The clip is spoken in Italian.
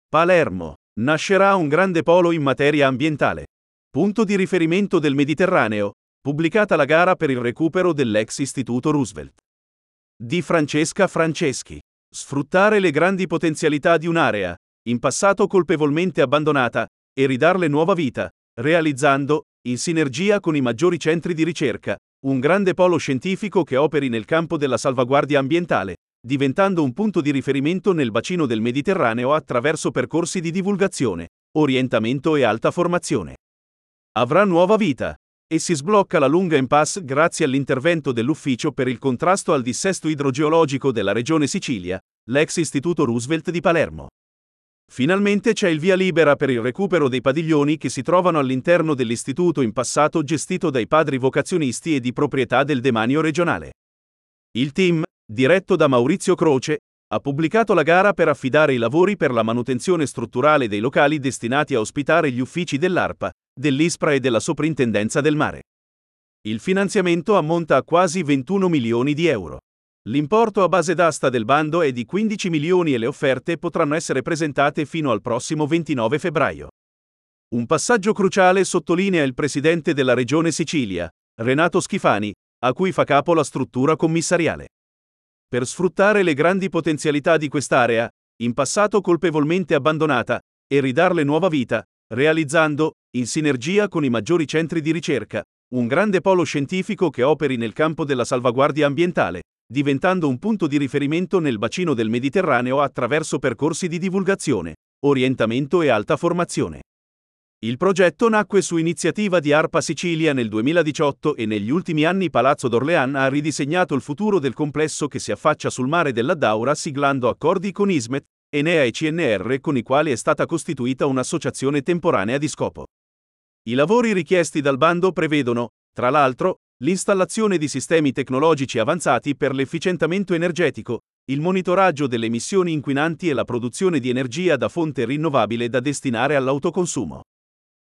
Palermo. Nascerà un grande polo in materia ambientale. Punto di riferimento del Mediterraneo, pubblicata la gara per il recupero dell'ex Istituto Roosevelt. Di Francesca Franceschi. Sfruttare le grandi potenzialità di un'area, in passato colpevolmente abbandonata, e ridarle nuova vita, realizzando, in sinergia con i maggiori centri di ricerca, un grande polo scientifico che operi nel campo della salvaguardia ambientale, diventando un punto di riferimento nel bacino del Mediterraneo attraverso percorsi di divulgazione, orientamento e alta formazione. Avrà nuova vita e si sblocca la lunga impasse grazie all'intervento dell'Ufficio per il contrasto al dissesto idrogeologico della Regione Sicilia, l'ex Istituto Roosevelt di Palermo. Finalmente c'è il via libera per il recupero dei padiglioni che si trovano all'interno dell'istituto in passato gestito dai padri vocazionisti e di proprietà del demanio regionale. Il team, diretto da Maurizio Croce, ha pubblicato la gara per affidare i lavori per la manutenzione strutturale dei locali destinati a ospitare gli uffici dell'ARPA, dell'ISPRA e della Soprintendenza del Mare. Il finanziamento ammonta a quasi 21 milioni di euro. L'importo a base d'asta del bando è di 15 milioni e le offerte potranno essere presentate fino al prossimo 29 febbraio. Un passaggio cruciale sottolinea il presidente della Regione Sicilia, Renato Schifani, a cui fa capo la struttura commissariale. Per sfruttare le grandi potenzialità di quest'area, in passato colpevolmente abbandonata, e ridarle nuova vita, realizzando, in sinergia con i maggiori centri di ricerca, un grande polo scientifico che operi nel campo della salvaguardia ambientale, diventando un punto di riferimento nel bacino del Mediterraneo attraverso percorsi di divulgazione, orientamento e alta formazione. Il progetto nacque su iniziativa di ARPA Sicilia nel 2018 e negli ultimi anni Palazzo d'Orléans ha ridisegnato il futuro del complesso che si affaccia sul mare dell'Addaura siglando accordi con Ismet, Enea e CNR con i quali è stata costituita un'associazione temporanea di scopo. I lavori richiesti dal bando prevedono, tra l'altro, l'installazione di sistemi tecnologici avanzati per l'efficientamento energetico, il monitoraggio delle emissioni inquinanti e la produzione di energia da fonte rinnovabile da destinare all'autoconsumo.